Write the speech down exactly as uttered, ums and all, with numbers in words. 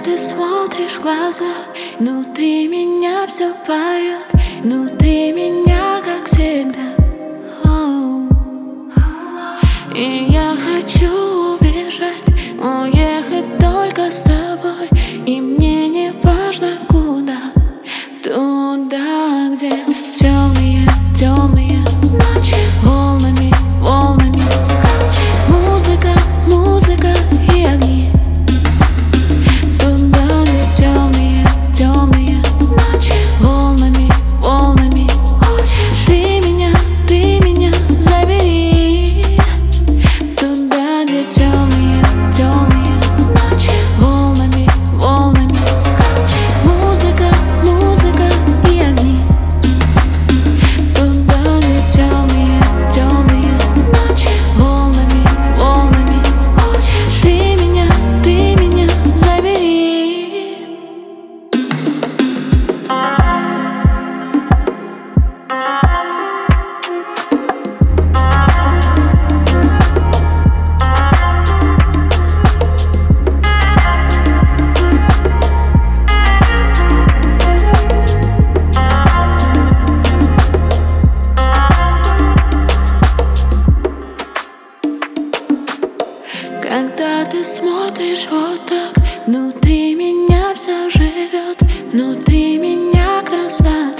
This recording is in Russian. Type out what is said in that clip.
ты смотришь в глаза, внутри меня все поет, внутри меня, как всегда. Оу. И я хочу убежать, уехать только с тобой, и мне не важно куда. Туда, где темные, темные ночи, волнами, волнами музыка, музыка и огни. Туда, где темные, темные ночи, волнами, волнами ты меня, ты меня забери. Туда, где темные, темные ночи, волнами, волнами музыка, музыка и огни. Туда, где темные, темные ночи, волнами, волнами ты меня, ты меня забери. Когда ты смотришь вот так, внутри меня все живет, внутри меня красота.